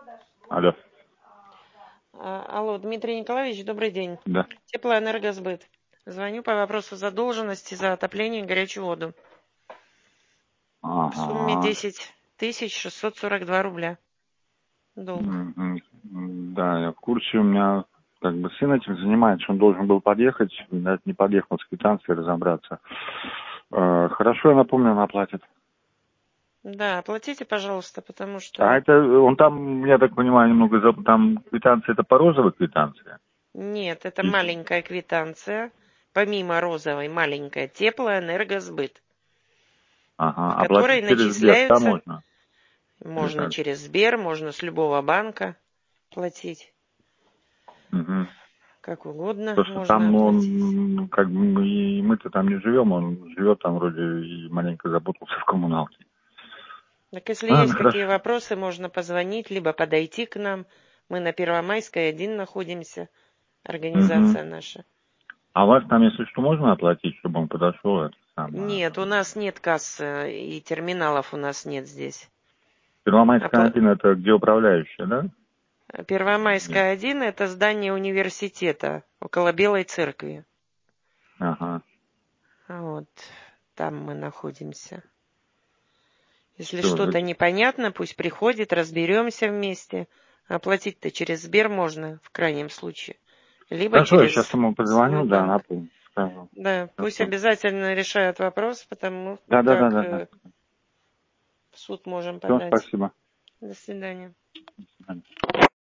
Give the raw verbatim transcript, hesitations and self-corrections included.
Алло. А, Алло, Дмитрий Николаевич, добрый день. Да. Теплоэнергосбыт. Звоню по вопросу задолженности за отопление и горячую воду. В сумме Ага. десять тысяч шестьсот сорок два рубля. Долг. М, м, Да, я в курсе. У меня как бы сын этим занимается. Он должен был подъехать. Видать, не подъехал с квитанцией разобраться. Э, Хорошо, я напомню, он оплатит. Да, оплатите, пожалуйста, потому А что... это он там, я так понимаю, немного за- там квитанция, это по розовой квитанции? Нет, это Или- маленькая квитанция. Помимо розовой, маленькая. Теплоэнергосбыт. Ага. В которой Оплатить через Сбер, да, начисляются... можно? Или Можно как? через Сбер, можно с любого банка платить. Мгм. Как угодно Потому что можно там, ну, оплатить. он, как бы мы, и мы-то там не живем, он живет там вроде и маленько запутался в коммуналке. Так если Ладно, есть хорошо. какие вопросы, можно позвонить, либо подойти к нам. Мы на Первомайской один находимся, Мгм. организация наша. А у вас там, если что, можно оплатить, чтобы он подошел, это самое? Нет, у нас нет кассы и терминалов у нас нет здесь. Первомайская Опла- один, это где управляющая, да? Нет. Первомайская один это здание университета около Белой церкви. Ага. Вот, там мы находимся. Если Все. что-то непонятно, пусть приходит, разберемся вместе. Оплатить-то через Сбер можно, в крайнем случае. Либо Хорошо, я сейчас через ему свой позвоню, да, банк. напомню, скажу. Да, пусть Хорошо. обязательно решают вопрос, потому Да, да, да, как да, да. э, в суд можем Все, подать. спасибо. До свидания. До свидания.